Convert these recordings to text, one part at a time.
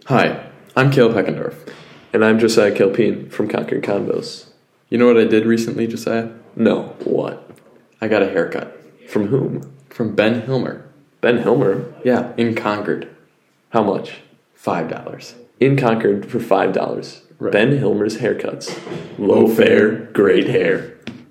Hi, I'm Caleb Heckendorf. And I'm Josiah Kelpine from Concord Convos. You know what I did recently, Josiah? No, what? I got a haircut. From whom? From Ben Hilmer. Ben Hilmer? Yeah, in Concord. How much? $5. In Concord for $5. Right. Ben Hilmer's haircuts. Low fare, great hair.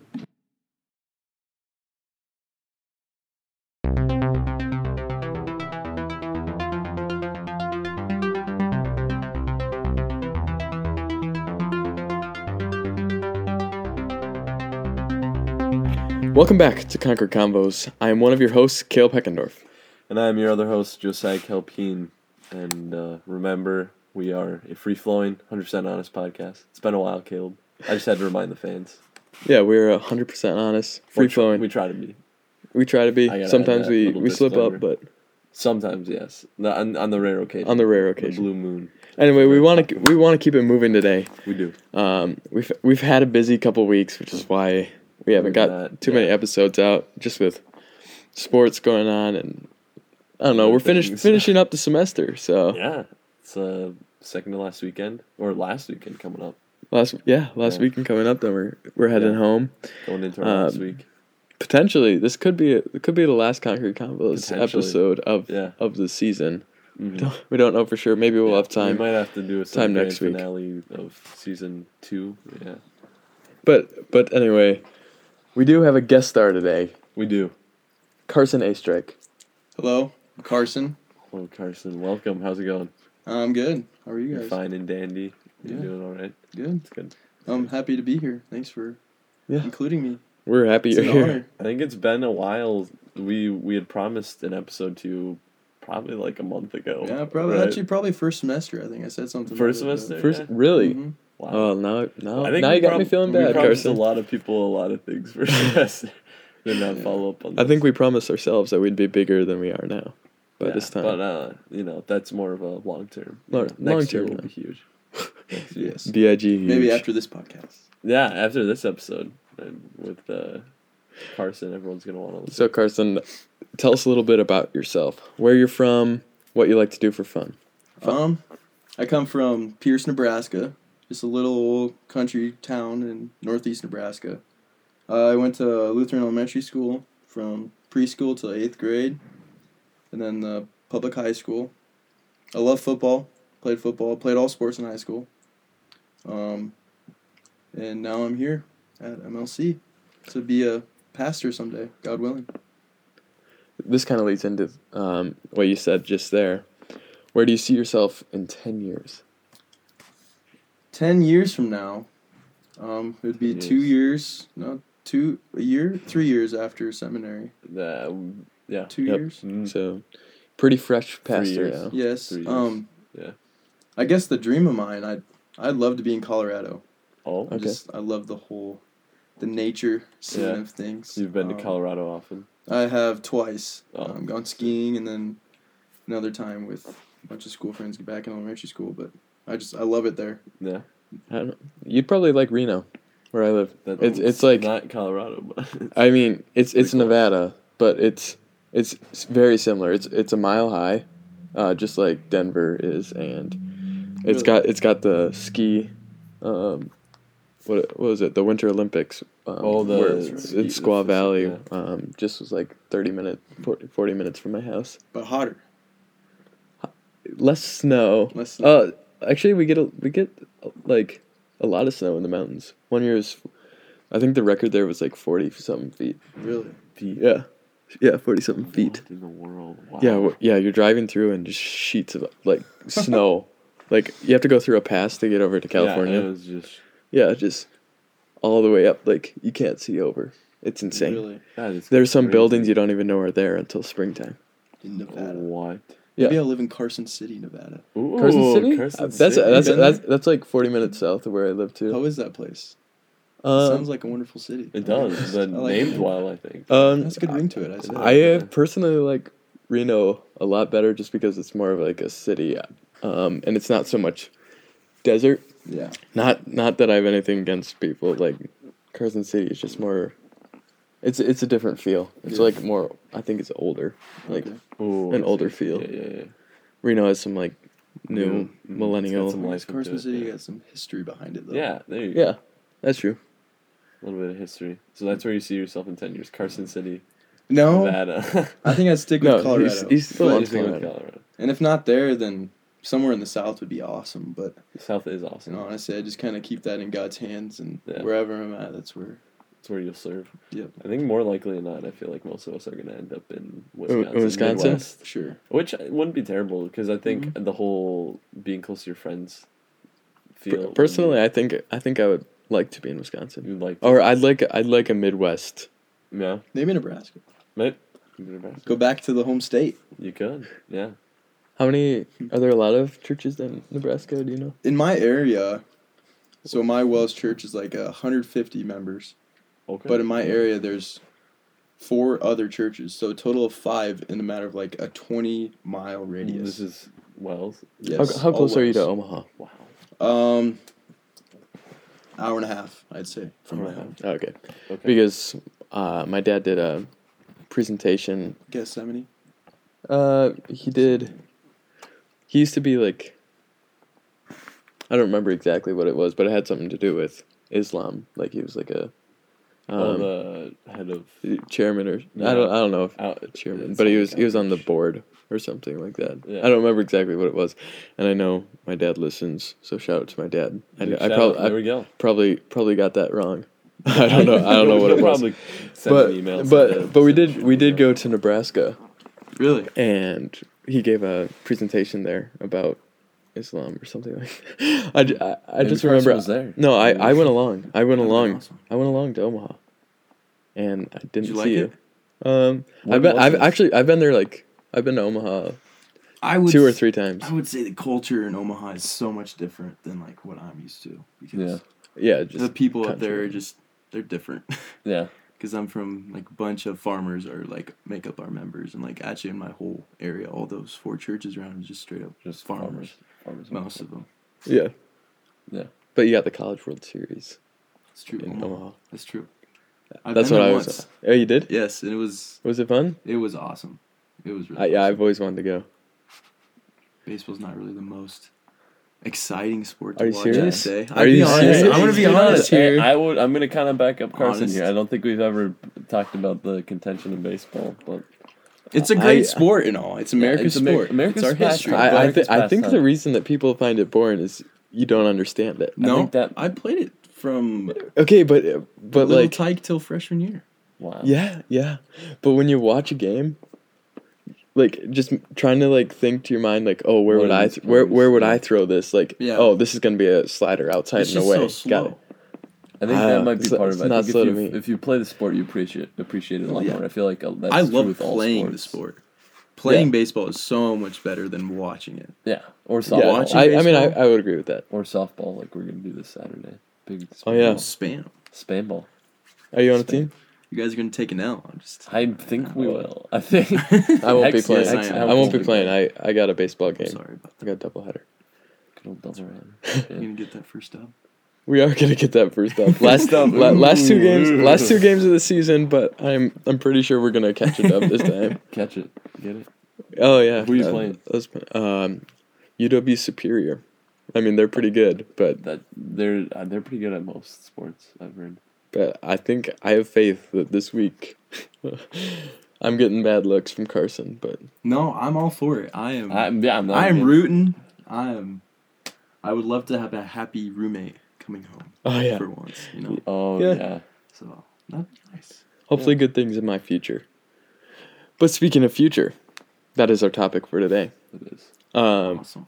Welcome back to Concord Convos. I am one of your hosts, Caleb Heckendorf. And I am your other host, Josiah Kelpine. And remember, we are a free-flowing, 100% honest podcast. It's been a while, Caleb. I just had to remind the fans. Yeah, we're 100% honest, free-flowing. We try to be. We try to be. I gotta Sometimes add that we little slip up, disclaimer. but Sometimes, yes. On the rare occasion. on the rare The occasion. blue moon. Anyway, we want to keep it moving today. We do. We've had a busy couple weeks, which is why we haven't got too many episodes out, just with sports going on, and I don't know. We're finishing up the semester, so Yeah. It's second to last weekend. Or last weekend coming up. last weekend coming up. Then we're heading home. Going into our last week. Potentially, this could be the last Concord Convos Potentially. episode of the season. We don't know for sure. Maybe we'll have time. We might have to do a time grand next week. finale of season 2. Yeah. But anyway, we do have a guest star today, We do. Carson Astrike. Hello, I'm Carson. Hello, Carson. Welcome. How's it going? I'm good. How are you You're guys? fine and dandy. You're Yeah. doing all right. Good. It's good. I'm happy to be here. Thanks for including me. We're happy It's you're an here. honor. I think it's been a while. We had promised an episode to you probably like a month ago. Yeah, probably. right? Actually, probably first semester. I think I said something. First about it, semester? First, Yeah. really? Mhm. Wow. Oh, now I think now we you got me feeling we bad, promised Carson. a lot of people a lot of things for semester. Did not follow up on. I think this. we promised ourselves that we'd be bigger than we are now by Yeah, this time. But that's more of a long term. Long Next year term will now. be huge. Next year. Yes. B.I.G. Maybe huge. after this podcast. Yeah, after this episode with Carson, everyone's gonna want to listen. So Carson, tell us a little bit about yourself. Where you're from, what you like to do for fun. I come from Pierce, Nebraska, just a little old country town in northeast Nebraska. I went to Lutheran Elementary School from preschool to 8th grade, and then the public high school. I love football. Played all sports in high school. And now I'm here at MLC to be a pastor someday, God willing. This kind of leads into what you said just there. Where do you see yourself in 10 years? 10 years from now, it would be 10 2 years, no, 3 years after seminary. Yeah. 2 Yep. years? Mm. So, pretty fresh pastor years. now. Yes. 3 years. Yeah. I guess the dream of mine, I'd love to be in Colorado. Oh, Okay. I love the nature scene Yeah. of things. you've been to Colorado often. I have twice. Oh. Gone skiing and then another time with a bunch of school friends back in elementary school. But I love it there. Yeah. I don't know. You'd probably like Reno, where I live. It's like not Colorado, but I mean it's pretty close. Nevada, but it's very similar. It's a mile high, just like Denver is, and it's got the ski. What was it? The Winter Olympics. Where ski- in Squaw Valley. yeah. Just was like 40 minutes from my house. But hotter. Less snow. Less snow. Actually, we get like a lot of snow in the mountains. One year I think the record there was like 40-something feet. Really? Yeah, 40-something feet. What in the world? Wow. Yeah, you're driving through and just sheets of like snow. Like you have to go through a pass to get over to California. Yeah, it was just Yeah, just all the way up. Like you can't see over. It's insane. Really? that is There's some crazy. buildings you don't even know are there until springtime. In Nevada. What? Yeah. Maybe I live in Carson City, Nevada. Ooh, Carson City? Carson That's City. been there? that's like 40 minutes south of where I live too. How is that place? Um, Sounds like a wonderful city. It does. The like name's it. well, I think. That's a good ring to it, I say. I personally like Reno a lot better just because it's more of like a city, and it's not so much desert. Yeah. Not that I have anything against people like Carson City. It's just more. It's a different feel. It's like more. I think it's older, like Okay. Ooh, an I older see. feel. Yeah. Reno has some like new millennial. It's got some life into Carson it, City yeah. got some history behind it, though. Yeah, there you go. Yeah, that's true. A little bit of history. So that's where you see yourself in 10 years. Carson City, No, Nevada. I think I'd stick with No, Colorado. he's still But- on You're thinking of Colorado. Colorado. and if not there, then somewhere in the South would be awesome. But The South is awesome. honestly, I just kind of keep that in God's hands, and Yeah. wherever I'm at, that's where. That's where you'll serve. Yep. I think more likely than not, I feel like most of us are going to end up in Wisconsin. Wisconsin? Midwest, Sure. which wouldn't be terrible because I think Mm-hmm. the whole being close to your friends feel. Personally, I think I would like to be in Wisconsin, you'd like. or I'd like a Midwest. Yeah. Maybe Nebraska. Maybe. Go back to the home state. You could. Yeah. How many are there? A lot of churches in Nebraska? Do you know? In my area, so my Wells Church is like 150 members. Okay. But in my area, there's 4 other churches, so a total of 5 in a matter of like a 20-mile radius. This is Wells. Yes, How all close are you to Wells. Omaha? Wow. Hour and a half, I'd say, from my home. Okay, Okay. because my dad did a presentation. Gethsemane. He did. He used to be like. I don't remember exactly what it was, but it had something to do with Islam. Like he was like a. The head of. Chairman or Yeah. I don't know if Out, chairman, it's but he like was on the board or something like that. Yeah. I don't remember exactly what it was, and I know my dad listens, so shout out to my dad. Big I shout out. There I we go. probably got that wrong. I don't know what it was. Probably send an email. But we did go to Nebraska, Really? and he gave a presentation there about Islam or something like that. I Maybe just Carson remember. was there. No, I went along. I went That'd be along. awesome. I went along to Omaha, and I didn't Did you like see it? you. When was it? I've been there I've been to Omaha I would 2 or 3 times. I would say the culture in Omaha is so much different than like what I'm used to because Yeah. Yeah, the just people up country. there are they're different. Yeah. Because I'm from like a bunch of farmers are like make up our members, and like actually in my whole area, all those 4 churches around is just straight up Just farmers. Farmers. Most of them. yeah. Yeah. But you got the College World Series It's true. in Omaha. That's true. I've That's been what there I was. once. Oh, you did? Yes, and it was Was it awesome. It was really Yeah, awesome. I've always wanted to go. Baseball's not really the most exciting sport to Are you watch. serious? I'd say. Are I'd be you honest. serious? I'm gonna be Dude, honest here. I'm gonna kind of back up Carson Honest. here. I don't think we've ever talked about the contention in baseball, but It's a great I- sport and all. It's America's it's sport. America's it's our history. pastime. I America's think pastime. the reason that people find it boring is you don't understand it. No, think that- I played it from Okay, but little like Tyke till freshman year. wow. yeah. But when you watch a game, like just trying to like think to your mind like, oh, where What would are I these where plays? would I throw this? Like, Yeah. oh, this is gonna be a slider outside It's and just away. so Got slow. it. I think that might be it's- part it's of it. not I think slow to if me. if you play the sport, you appreciate it a lot Yeah. more. I feel like that's I true love with all playing the sports. sport. Playing Yeah. baseball is so much better than watching it. Yeah, or Yeah, softball. Watching I mean baseball? I would agree with that. Or softball, like we're gonna do this Saturday. Big. Oh, yeah. Spam. Spam ball. Are you on a team? You guys are gonna take an L. I'm just. I think we will. I think. I won't be Hex, playing. yes, I am. I won't be playing. I got a baseball I'm game. sorry about I that. got a doubleheader. Good old double run. You're gonna get that first dub. We are gonna get that first up. Last dub. last 2 games, Ooh. last 2 games of the season, but I'm pretty sure we're gonna catch a dub this time. Catch it. Get it. Oh yeah. Who you playing? UW Superior. I mean they're pretty good, but They're pretty good at most sports I've heard. I think I have faith that this week I'm getting bad looks from Carson, but No, I'm all for it. I am. I'm not I am against- rooting. I would love to have a happy roommate coming home oh yeah. for once. You know. Oh Yeah. yeah. So that'd be nice. Hopefully good things in my future. But speaking of future, that is our topic for today. It is. Awesome.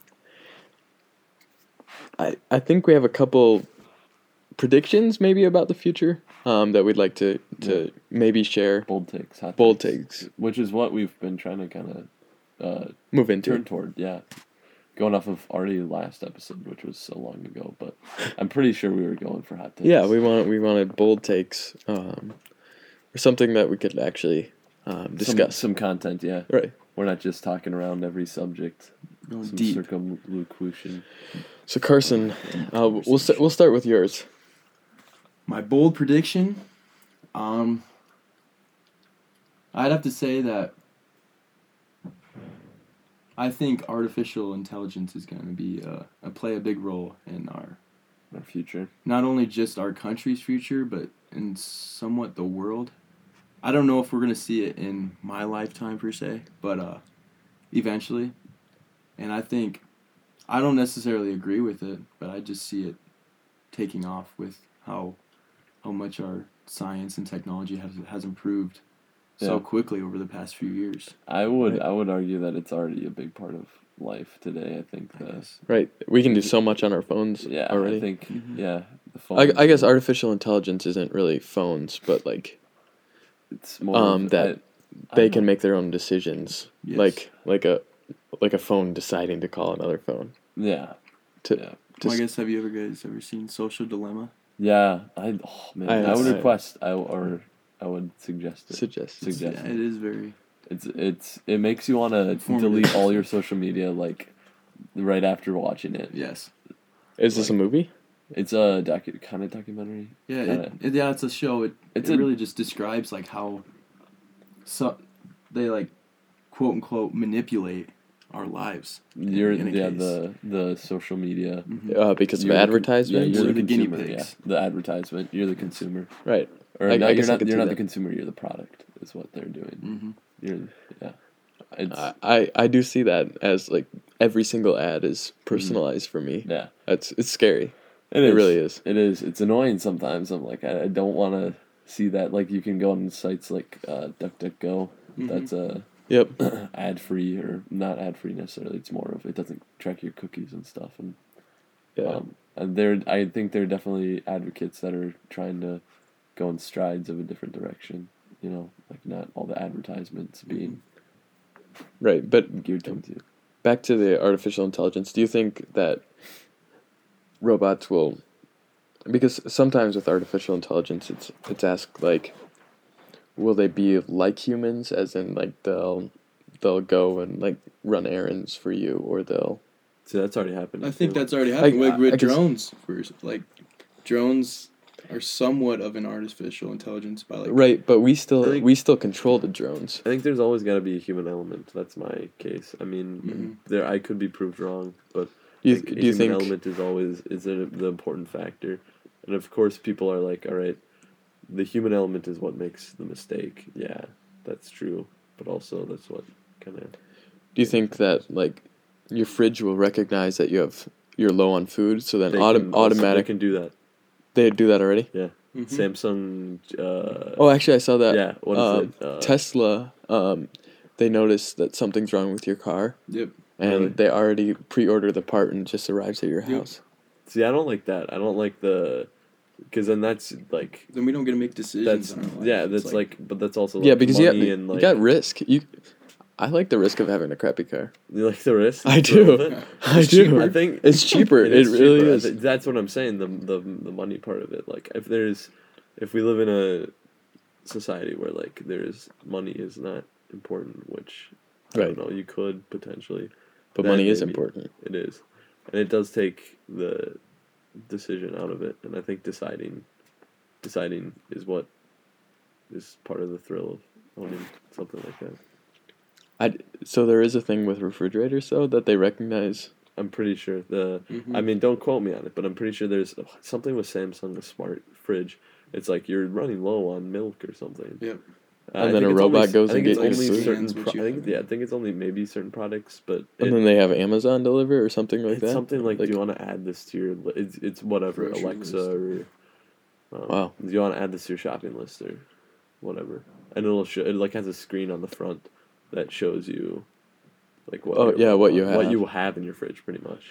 I think we have a couple predictions maybe about the future that we'd like to maybe share, Bold takes. Hot Bold takes. Which is what we've been trying to kind of move into. turn toward. Yeah. Going off of already last episode, which was so long ago, but I'm pretty sure we were going for hot takes. Yeah, we wanted bold takes, or something that we could actually discuss. some content. Yeah. Right. We're not just talking around every subject. Going Some deep. circumlocution. So Carson, we'll start with yours. My bold prediction, I'd have to say that I think artificial intelligence is going to be play a big role in our future. Not only just our country's future, but in somewhat the world. I don't know if we're going to see it in my lifetime per se, but eventually. And I think I don't necessarily agree with it, but I just see it taking off with how much our science and technology has improved so quickly over the past few years. I would argue that it's already a big part of life today. I think that right, we can do so much on our phones already. I think the phone. I guess artificial intelligence isn't really phones, but like it's more that they can make their own decisions, like a phone deciding to call another phone. Yeah. Well, I guess have you guys ever seen Social Dilemma? Yeah, I would request I would suggest it. Yeah, it is very. It makes you want to delete all your social media like right after watching it. Yes. Is this a movie? It's a kind of documentary. Yeah, it's a show. It really just describes like how they like quote unquote manipulate our lives. The social media because of advertisements. You're the guinea consumer. pigs. Yeah, the advertisement. You're the consumer. Right. Or you're not the consumer. You're the product. Is what they're doing. I do see that as like every single ad is personalized for me. Yeah, it's scary. It really is. It is. It's annoying sometimes. I'm like, I don't want to see that. Like, you can go on sites like DuckDuckGo. That's ad free or not ad free necessarily. It's more of it doesn't track your cookies and stuff. And and I think they're definitely advocates that are trying to go in strides of a different direction. You know, like not all the advertisements being right, but geared towards you. Back to the artificial intelligence. Do you think that robots will? Because sometimes with artificial intelligence, it's asked like, will they be like humans? As in, like they'll go and like run errands for you, or they'll. So that's already happened. I think that's already happened with drones. Drones are somewhat of an artificial intelligence by like. Right, but we still control the drones. I think there's always got to be a human element. That's my case. I mean, I could be proved wrong, but do you think element is always the important factor, and of course people are like, all right, the human element is what makes the mistake. Yeah, that's true, but also that's what kind of. Do you think that like your fridge will recognize that you're low on food, so then automatic can do that. They do that already? Yeah. Samsung. Actually, I saw that. Yeah. What is it? Tesla. They noticed that something's wrong with your car. Yep. And they already pre-order the part and it just arrives at your house. See, I don't like that. I don't like because then that's like. Then we don't get to make decisions. That's like, but that's also like because you got risk. I like the risk of having a crappy car. You like the risk? I do. I do. I think it's cheaper. It really is. That's what I'm saying. The money part of it. Like if we live in a society where like money is not important, which I don't know, you could potentially. But money is important. It is, and it does take the decision out of it. And I think deciding is what is part of the thrill of owning something like that. So there is a thing with refrigerators, though, that they recognize. I'm pretty sure I mean, don't quote me on it, but I'm pretty sure there's something with Samsung, a smart fridge. It's like you're running low on milk or something. Yep. And then a robot goes and gets certain. I think it's only maybe certain products, but. And then they have Amazon deliver or something like that. Something like, do you want to add this to your? It's whatever, Alexa or. Wow. Do you want to add this to your shopping list or, whatever? And it'll show. It like has a screen on the front that shows you, like what you have in your fridge, pretty much.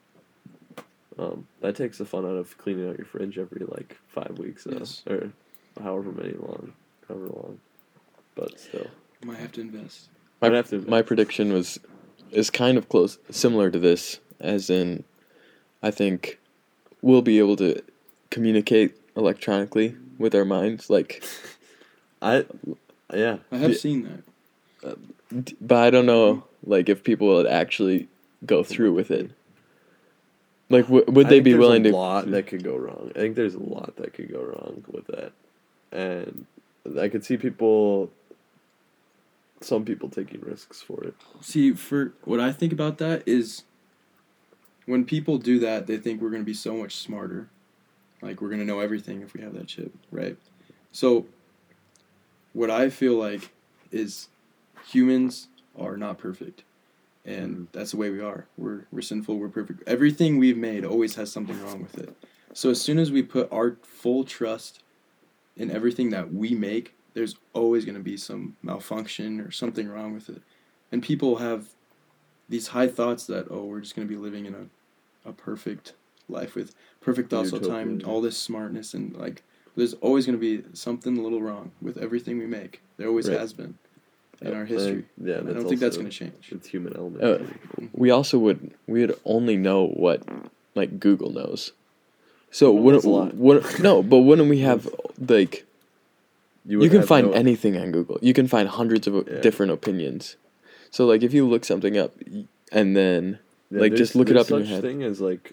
That takes the fun out of cleaning out your fridge every like 5 weeks, or however long. But still, might have to invest. My prediction is kind of similar to this, as in, I think we'll be able to communicate electronically with our minds, like. I have seen that. But I don't know, like, if people would actually go through with it. Like, would they be willing to... There's a lot that could go wrong. I think there's a lot that could go wrong with that. And I could see people... some people taking risks for it. See, for what I think about that is when people do that, they think we're going to be so much smarter. Like, we're going to know everything if we have that chip, right? So, what I feel like is humans are not perfect. And that's the way we are. We're sinful, we're perfect. Everything we've made always has something wrong with it. So, as soon as we put our full trust in everything that we make, there's always going to be some malfunction or something wrong with it. And people have these high thoughts that, we're just going to be living in a perfect life with perfect thoughts all the time, all this smartness, and like there's always going to be something a little wrong with everything we make. There always has been in our history. I don't think that's going to change. It's human element. We would only know what like Google knows. So wouldn't we have like you can find anything on Google. You can find hundreds of different opinions. So like if you look something up and then just look it up in your head. There's such thing as like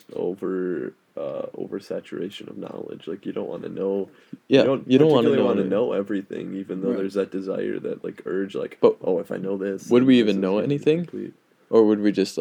oversaturation of knowledge. Like you don't want to know. Yeah, you don't want to know everything, even though there's that desire, that like urge, like if I know this. Would we even know anything, or would we just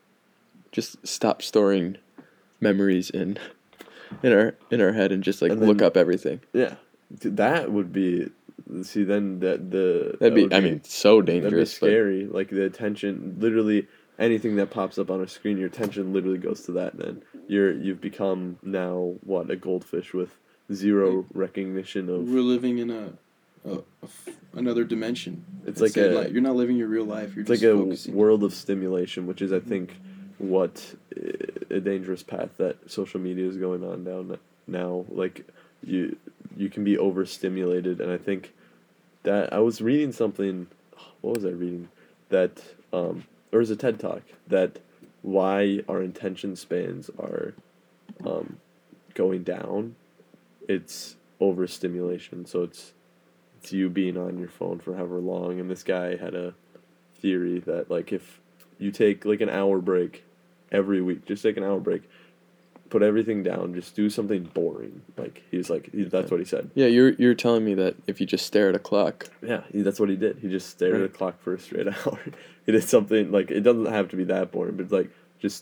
stop storing memories in our head and just look up everything? Yeah, that would be. See, then that'd be so dangerous. That'd be scary. Like the attention, literally. Anything that pops up on a screen, your attention literally goes to that. Then you've become now a goldfish with zero recognition of. We're living in another dimension. It's you're not living your real life. You're it's just like a world of stimulation, which is I think what a dangerous path that social media is going on down now. Like you can be overstimulated, and I think that I was reading something. What was I reading? That. There was a TED Talk that why our attention spans are going down. It's overstimulation. So it's you being on your phone for however long. And this guy had a theory that like if you take like an hour break every week, just take an hour break, put everything down, just do something boring. Like that's what he said. Yeah, you're telling me that if you just stare at a clock. Yeah, that's what he did. He just stared at a clock for a straight hour. He did something like it doesn't have to be that boring, but like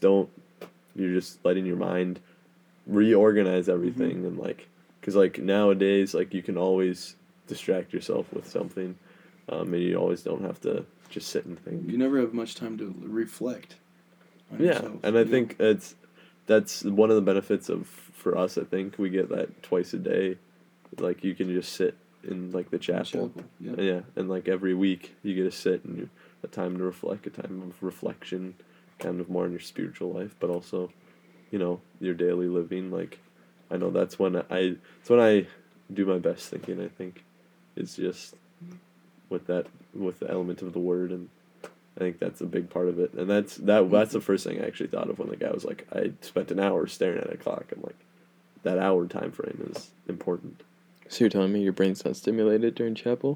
you're just letting your mind reorganize everything and like because like nowadays like you can always distract yourself with something, and you always don't have to just sit and think. You never have much time to reflect. On yourself, and I think that's one of the benefits for us. I think we get that twice a day. Like you can just sit in like the chapel. Yeah, and like every week you get to sit and a time to reflect, a time of reflection, kind of more in your spiritual life, but also, your daily living. Like, I know that's when I do my best thinking. I think, is just with the element of the word, and I think that's a big part of it. And that's the first thing I actually thought of when the guy was like, I spent an hour staring at a clock. I'm like, that hour time frame is important. So you're telling me your brain's not stimulated during chapel?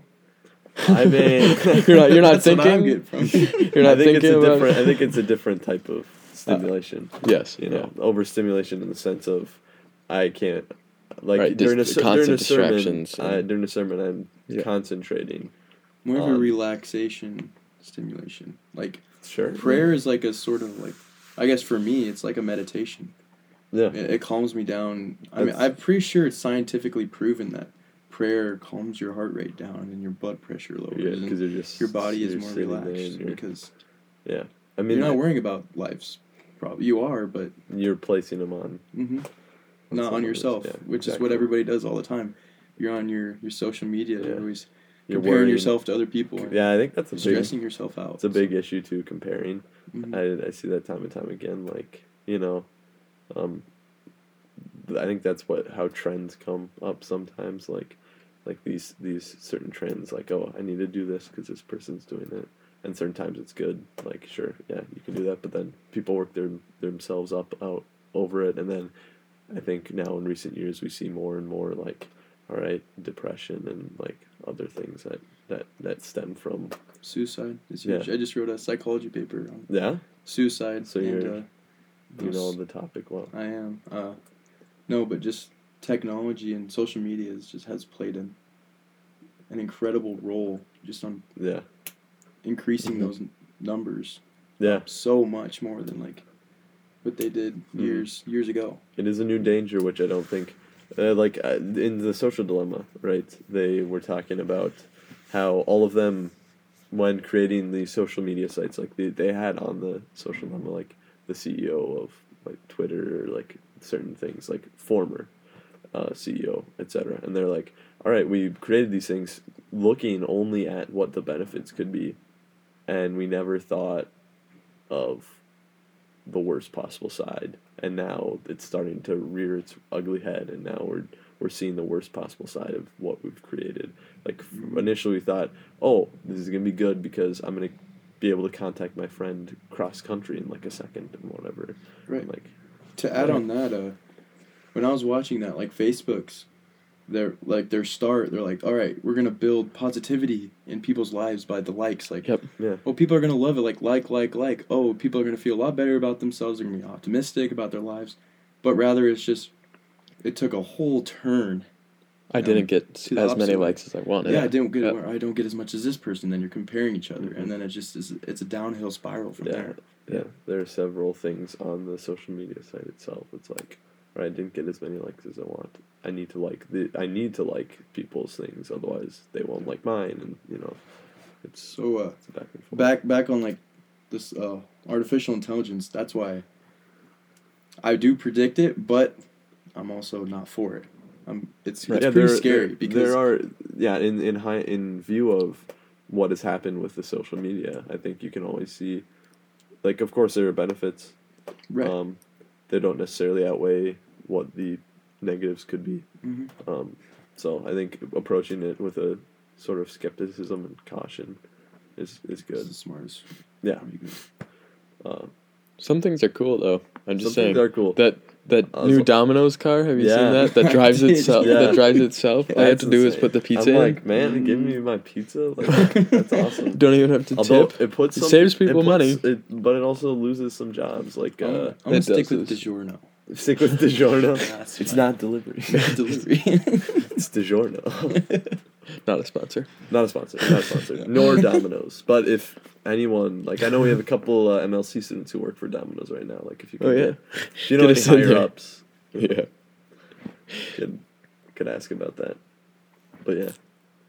I mean, you're not thinking. You're not thinking about. I think it's a different type of stimulation. Yes, overstimulation in the sense of I can't during a sermon. During a sermon, I'm concentrating. More of a relaxation stimulation. Like sure, prayer is like a sort of like, I guess for me, it's like a meditation. Yeah, it calms me down. I'm pretty sure it's scientifically proven that prayer calms your heart rate down and your blood pressure lowers. Yeah, because your body is more relaxed because. Yeah, you're not worrying about life's problem. You are, but you're placing them on. Mm-hmm. Not on yourself, which is what everybody does all the time. You're on your social media. You're always comparing yourself to other people. Yeah, I think that's stressing yourself out. It's a big issue too. Comparing. Mm-hmm. I see that time and time again. Like I think that's how trends come up sometimes. Like these certain trends. Like I need to do this because this person's doing it. And certain times it's good. Like sure, yeah, you can do that. But then people work themselves out over it, and then I think now in recent years we see more and more like, all right, depression and like other things that stem from suicide is huge. I just wrote a psychology paper on suicide. So you know the topic well. I am. No, but just technology and social media has played an incredible role just on increasing those numbers. Yeah. So much more than like what they did years ago. It is a new danger, which I don't think, in the Social Dilemma, right? They were talking about how all of them, when creating the social media sites, like they had on the Social Dilemma, like the CEO of like Twitter, or like certain things, like former CEO, etc. And they're like, all right, we created these things looking only at what the benefits could be, and we never thought of the worst possible side, and now it's starting to rear its ugly head, and now we're seeing the worst possible side of what we've created. Like initially we thought, oh, this is gonna be good because I'm gonna be able to contact my friend cross country in like a second and whatever. Right. And like, to add on that, when I was watching that, like Facebook's, they're like, all right, we're gonna build positivity in people's lives by the likes. Like, oh, people are gonna love it. Like. Oh, people are gonna feel a lot better about themselves. They're gonna be optimistic about their lives, but rather it's just, it took a whole turn. I didn't get as many likes as I wanted. Yeah, I don't get as much as this person. Then you're comparing each other, and then it's a downhill spiral from there. Yeah, there are several things on the social media site itself. It's like, all right, I didn't get as many likes as I want. I need to like people's things, otherwise they won't like mine, and it's so it's back and forth. Back on like this artificial intelligence. That's why I do predict it, but I'm also not for it. It's pretty scary because there are in view of what has happened with the social media, I think you can always see, like, of course there are benefits. Right. They don't necessarily outweigh what the negatives could be. Mm-hmm. So I think approaching it with a sort of skepticism and caution is good. It's the smartest. Yeah. Some things are cool though. I'm just saying. Some things are cool. That new Domino's car, have you seen that? That drives itself. That drives itself. All you have to do is put the pizza in. I'm like, man, give me my pizza. Like, that's awesome. Don't even have to tip. It saves people money. But it also loses some jobs. Like, I'm gonna stick with DiGiorno. Stick with DiGiorno. It's not delivery. It's DiGiorno. Not a sponsor. Not a sponsor. Nor Domino's. But if anyone, like, I know we have a couple MLC students who work for Domino's right now. Like, if you could, any higher ups, could ask about that. But yeah.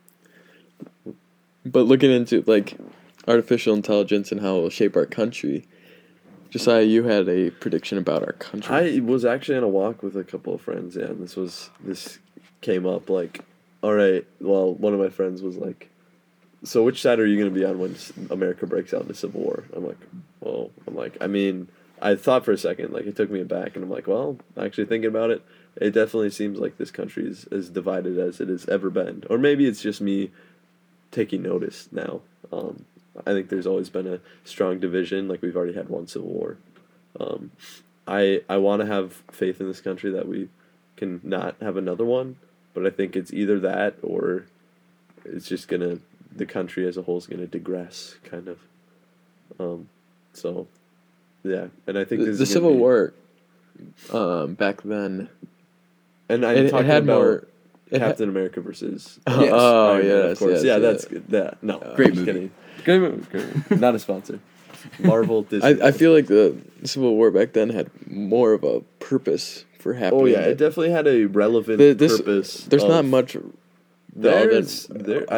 But looking into like artificial intelligence and how it will shape our country. Josiah, you had a prediction about our country. I was actually on a walk with a couple of friends, and this came up, like, all right, well, one of my friends was like, so which side are you going to be on when America breaks out into civil war? I mean, I thought for a second, like, it took me aback, and I'm like, well, actually thinking about it, it definitely seems like this country is as divided as it has ever been. Or maybe it's just me taking notice now. I think there's always been a strong division. Like, we've already had one civil war. I want to have faith in this country that we can not have another one, but I think it's either that or it's just the country as a whole is gonna digress, kind of. So, yeah, and I think the Civil War, back then, and I'm talking about Captain America versus. Yes. Oh yeah, of course. Yes, that's good. Yeah, no, great movie. Great movie. Not a sponsor. Marvel, Disney. I feel like the Civil War back then had more of a purpose for happening. Oh yeah, it definitely had a relevant purpose. There's not much relevant.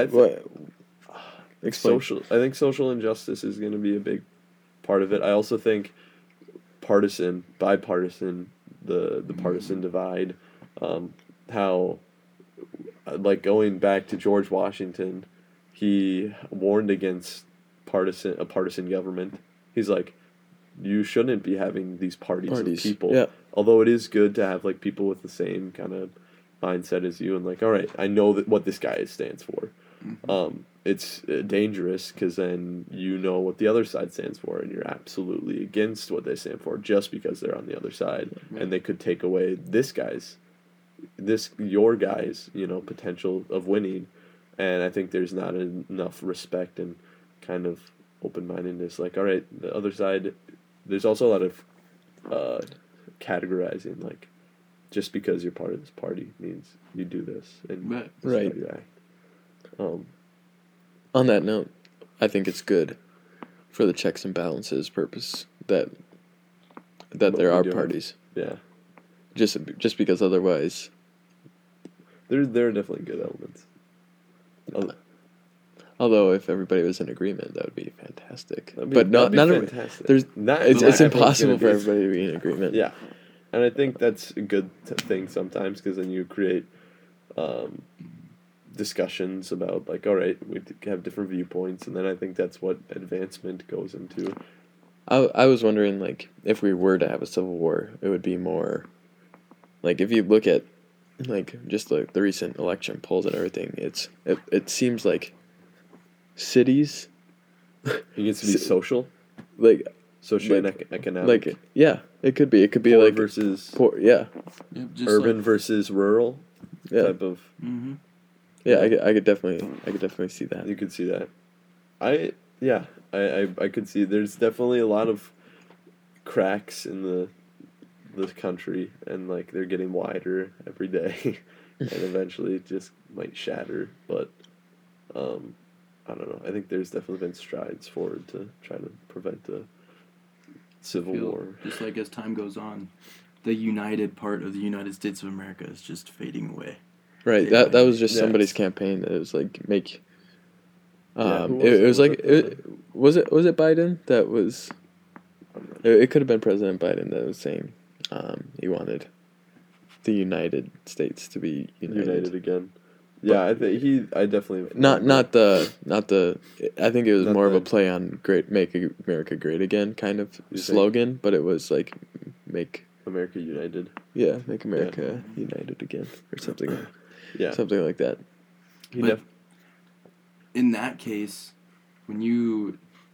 I think social injustice is going to be a big part of it. I also think bipartisan, the partisan divide, how, like, going back to George Washington, he warned against a partisan government. He's like, you shouldn't be having these parties of people. Yeah. Although it is good to have, like, people with the same kind of mindset as you, and like, all right, I know what this guy stands for. Mm-hmm. It's dangerous because then you know what the other side stands for, and you're absolutely against what they stand for just because they're on the other side, and they could take away your guy's potential of winning. And I think there's not enough respect and kind of open-mindedness. Like, all right, the other side, there's also a lot of categorizing, like, just because you're part of this party means you do this and this is how you act. On that note, I think it's good for the checks and balances purpose that there are parties. Yeah. Just because otherwise, there are definitely good elements. Although if everybody was in agreement, that would be fantastic. But not fantastic. It's impossible for everybody to be in agreement. Yeah, and I think that's a good thing sometimes because then you create discussions about like, all right, we have different viewpoints, and then I think that's what advancement goes into. I was wondering, like, if we were to have a civil war, it would be more, like, if you look at, like, just like the recent election polls and everything, it seems like cities. It gets to be social, like social and economic. Like, yeah, it could be. It could be poor like versus poor. Yeah, urban versus rural. Yeah. Type of. Mm-hmm. Yeah, I could definitely see that. You could see that. I could see there's definitely a lot of cracks in the country, and like they're getting wider every day, and eventually it just might shatter. But I don't know. I think there's definitely been strides forward to try to prevent a civil war. Just like as time goes on, the united part of the United States of America is just fading away. Right. Yeah. That was just somebody's campaign. That it was like make. Was it Biden that was? It could have been President Biden that was saying, he wanted the United States to be united Again. Yeah, I think I definitely not the I think it was more of a play on Make America Great Again kind of slogan, but it was like make America United. Yeah, make America United again or something. Yeah, something like that. In that case, when you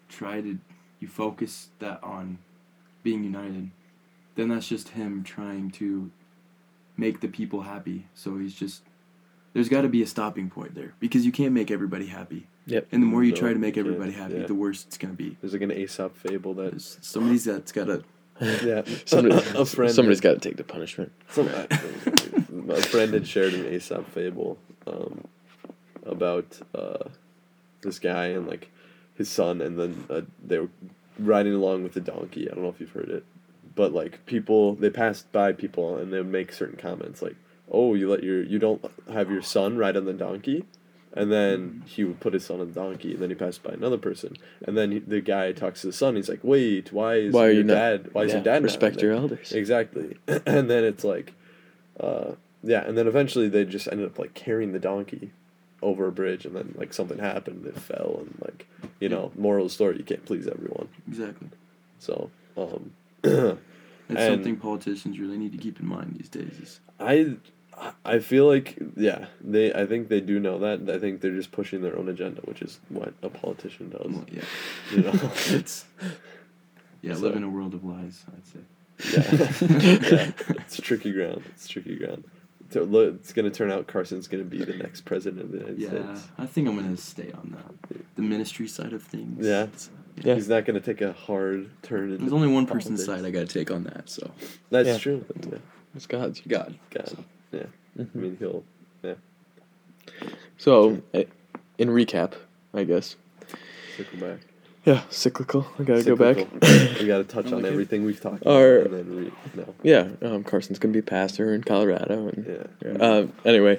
focus that on being united, then that's just him trying to make the people happy. So there's got to be a stopping point there because you can't make everybody happy. Yep. And the more you try to make everybody happy, the worse it's going to be. There's like an Aesop fable that somebody's that's got to. Yeah, somebody's got to take the punishment. A friend had shared an Aesop fable about this guy and like his son, and then they were riding along with the donkey. I don't know if you've heard it, but like they passed by people and they would make certain comments like, "Oh, you don't have your son ride on the donkey." And then he would put his son on the donkey, and then he passed by another person. And then the guy talks to the son. He's like, "Wait, why is your dad respect your elders?" Exactly. And then it's like, and then eventually they just ended up like carrying the donkey over a bridge, and then like something happened. It fell, and like moral of the story: you can't please everyone. Exactly. So, that's something politicians really need to keep in mind these days. I feel like I think they do know that. I think they're just pushing their own agenda, which is what a politician does. Well, yeah, it's live in a world of lies, I'd say. Yeah, it's tricky ground. It's gonna turn out Carson's gonna be the next president of the United States. I think I'm gonna stay on the ministry side of things. Yeah. He's not gonna take a hard turn. There's only one person's side I gotta take on that, so that's true. It's God's. God. Yeah. Mm-hmm. I mean, he'll. Yeah. So, in recap, I guess. Circle back. Yeah, cyclical. I gotta go back. We gotta touch on everything we've talked about. And then Yeah, Carson's gonna be pastor in Colorado, and anyway,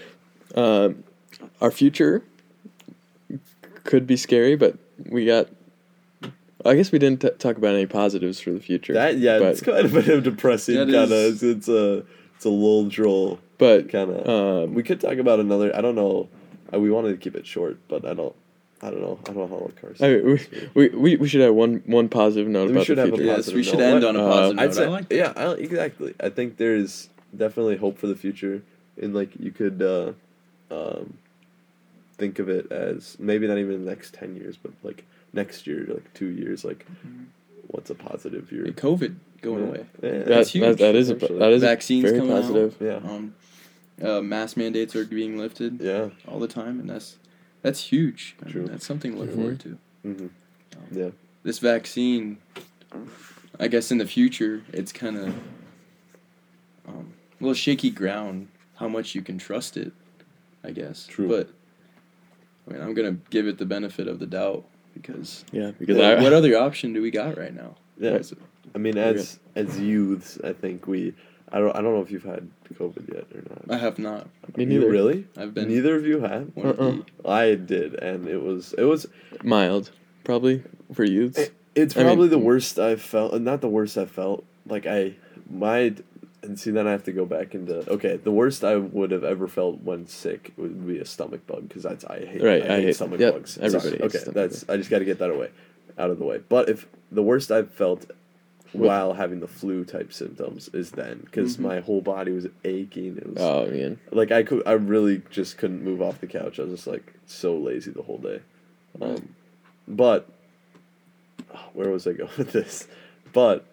our future could be scary, but we got. I guess we didn't talk about any positives for the future. It's kind of a depressing kind of. It's a little droll. But kind of. We could talk about another. I don't know. We wanted to keep it short, but I don't know how Carson. I mean, we should have one positive note about the future. Yes, we should end on a positive note. Exactly. I think there's definitely hope for the future, and like you could think of it as maybe not even the next 10 years, but like next year, like 2 years, like what's a positive year? COVID going away. Yeah, that's huge. That is vaccines very coming positive. Out. Yeah. Mask mandates are being lifted. Yeah. All the time, and that's huge. True. That's something to look forward to. Mm-hmm. This vaccine, I guess in the future, it's kind of a little shaky ground how much you can trust it, I guess. True. But I mean, I'm gonna give it the benefit of the doubt because what other option do we got right now? Yeah, I mean, as youths, I think I don't know if you've had COVID yet or not. I have not. Me neither. Really? I've been. Neither of you have. I did, and it was mild, probably for youths. It's probably the worst I've felt. Not the worst I've felt. Like and see, then I have to go back into the worst I would have ever felt when sick would be a stomach bug because I hate stomach bugs. Everybody. I just got to get that out of the way. But if the worst I've felt while having the flu type symptoms is then because my whole body was aching. It was man. Like I really just couldn't move off the couch. I was just like so lazy the whole day. But where was I going with this? But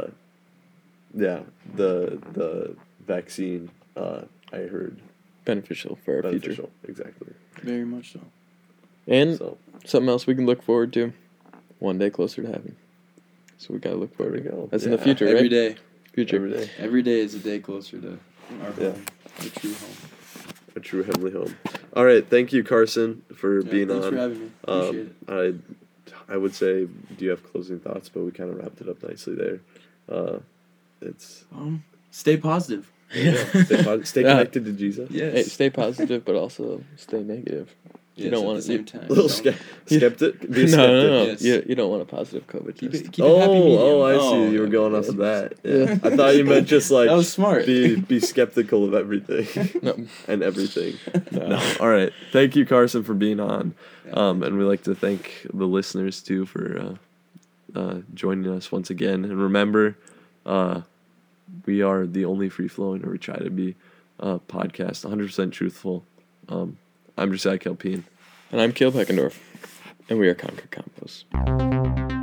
yeah, the vaccine I heard beneficial for our future. Exactly. Very much so. And something else we can look forward to, one day closer to heaven. So we gotta look forward to. That's in the future, right? Every day. Future. Every day. Every day is a day closer to our home, our true home. A true heavenly home. All right, thank you, Carson, for being thanks on. For having me. Appreciate it. I would say, do you have closing thoughts? But we kind of wrapped it up nicely there. It's stay positive. Stay connected to Jesus. Yes. Hey, stay positive, but also stay negative. You don't want at the same time. Little skeptic. Be a skeptic. No. Yes. You don't want a positive COVID Keep test. it happy medium. I see. You were going off of that. Yeah. I thought you meant just like that was smart. Be skeptical of everything. No. And everything. No. All right. Thank you, Carson, for being on. And we like to thank the listeners too for joining us once again. And remember, we are the only free flowing, or we try to be, podcast 100% truthful. I'm Josiah Kelpien. And I'm Caleb Heckendorf. And we are Concord Compost.